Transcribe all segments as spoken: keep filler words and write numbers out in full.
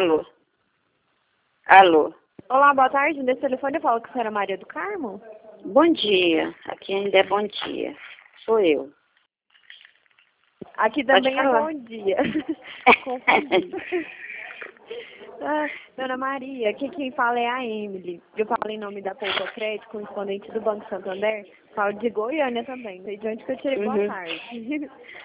Alô? Alô? Olá, boa tarde. Nesse telefone eu falo com a senhora Maria do Carmo. Bom dia. Aqui ainda é bom dia. Sou eu. Aqui Pode também é falar. bom dia. Confundi. Ah, dona Maria, aqui quem fala é a Emily. Eu falo em nome da Poupa Crédito, correspondente do Banco Santander. Falo de Goiânia também. Sei de onde que eu tirei boa Uhum. tarde.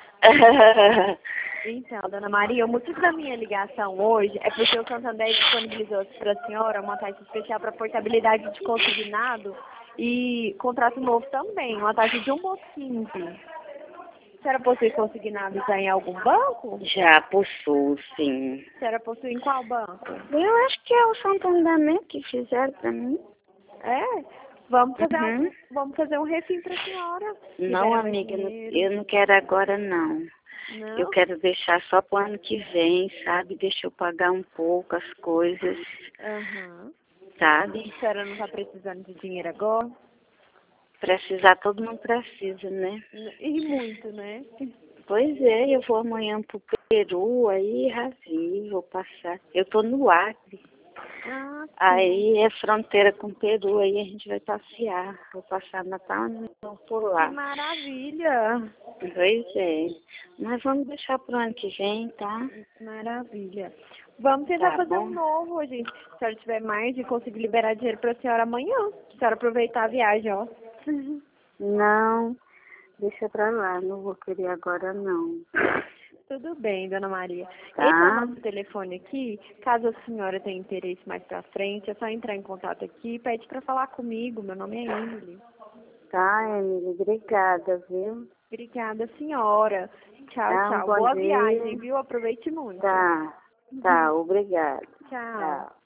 Então, dona Maria, o motivo da minha ligação hoje é porque o Santander disponibilizou para a senhora uma taxa especial para portabilidade de consignado e contrato novo também, uma taxa de um vírgula quinze. A senhora possui consignado já em algum banco? Já possuo, sim. A senhora possui em qual banco? Eu acho que é o Santander mesmo que fizeram pra mim. É? Vamos fazer, Uhum. um, vamos fazer um refim para a senhora. Não, Libera mais amiga, eu não, dinheiro. eu não quero agora, não. Eu Não? quero deixar só pro ano que vem, sabe? Deixa eu pagar um pouco as coisas, Aham. sabe? A senhora não está precisando de dinheiro agora? Precisar, todo mundo precisa, né? E muito, né? Pois é, eu vou amanhã pro Peru, aí ravi, vou passar. Eu tô no Acre, Ah, sim. aí é fronteira com o Peru, aí a gente vai passear. Vou passar Natal e Ano por Que lá. maravilha! Pois é, mas vamos deixar pro ano que vem, tá? Maravilha. Vamos tentar Tá fazer bom? um novo, gente. Se a senhora tiver mais e conseguir liberar dinheiro para a senhora amanhã. Se a senhora aproveitar a viagem, ó. Não, deixa pra lá, não vou querer agora não. Tudo bem, dona Maria. Tá? Esse é o nosso telefone aqui. Caso a senhora tenha interesse mais pra frente, é só entrar em contato aqui e pede para falar comigo. Meu nome é Emily. Tá, Emily, obrigada, viu? Obrigada, senhora. Tchau, Tá, um tchau. bom Boa dia. viagem, viu? Aproveite muito. Tá, tá, obrigada. Tchau. Tchau.